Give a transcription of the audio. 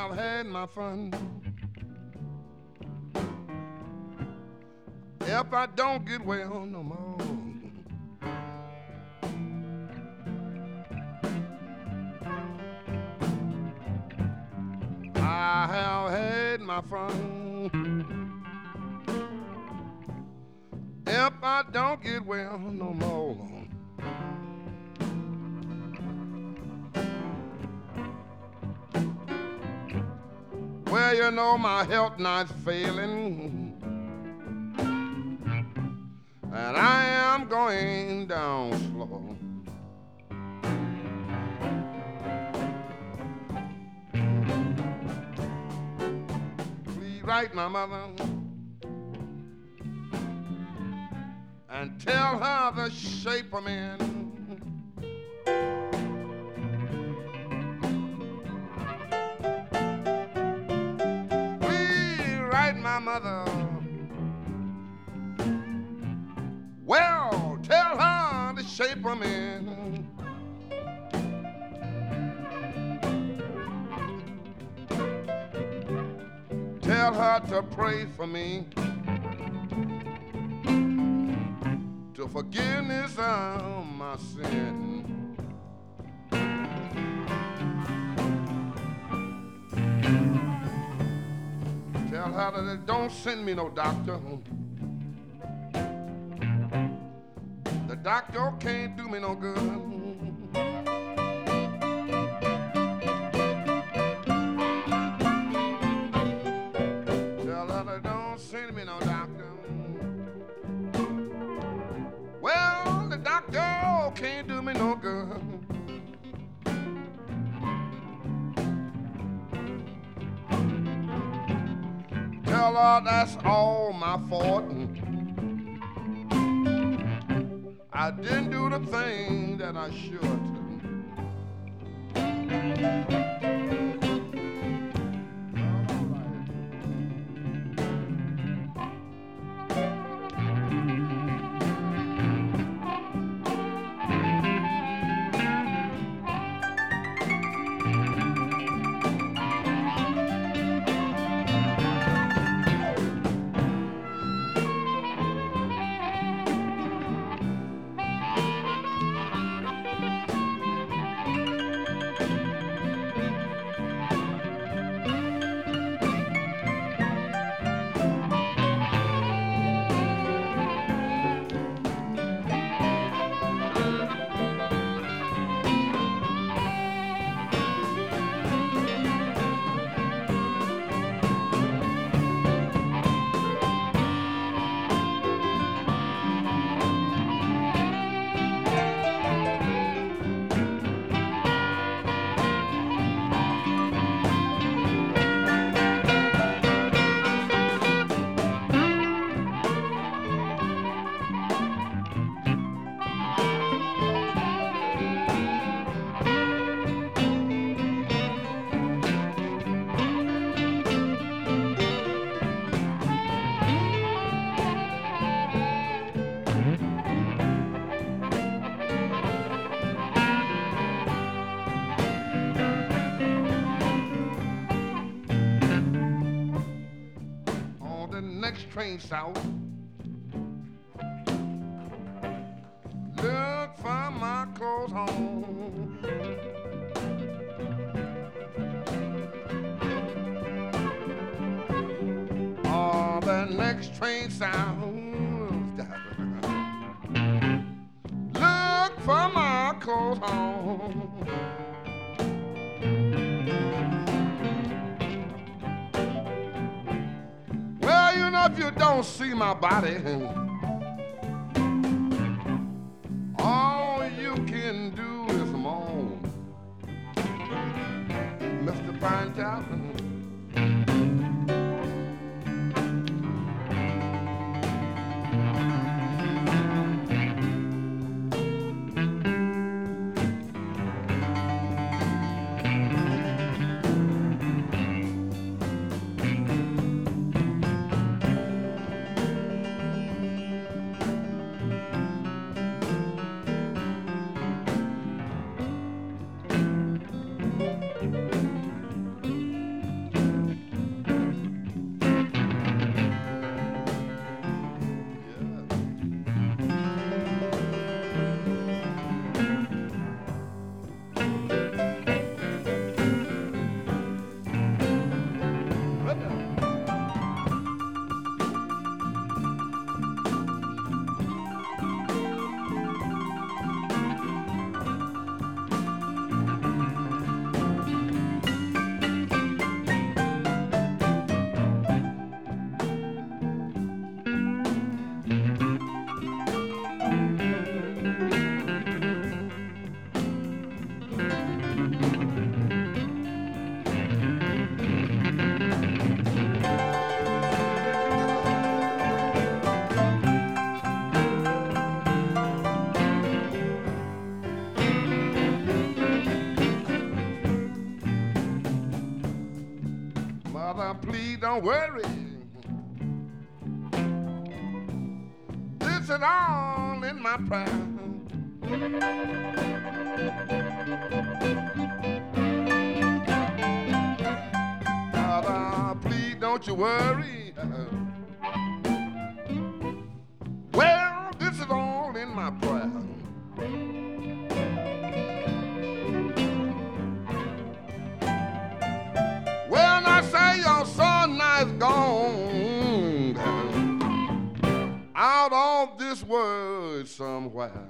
have had my fun. If I don't get well no more, I have had my fun. If I don't get well no more, well, you know my health not failing, and I am going down slow. Please write my mother and tell her the shape I'm in. Please write my mother. Well, tell her the shape I'm in. Tell her to pray for me, to forgiveness of my sin. Tell her that don't send me no doctor. The doctor can't do me no good. Tell her that don't send me no doctor. Well, the doctor can't do me no good. Tell her that's all my fault. I didn't do the thing that I should. Next train south, look for my clothes home. Oh, the next train south, look for my clothes home. You know, if you don't see my body, all you can do is moan, Mr. Pinetop. please don't worry. This is all in my prayer. Please don't you worry. Well, this is all in my prayer. Well, I say your son is gone out of this world somewhere.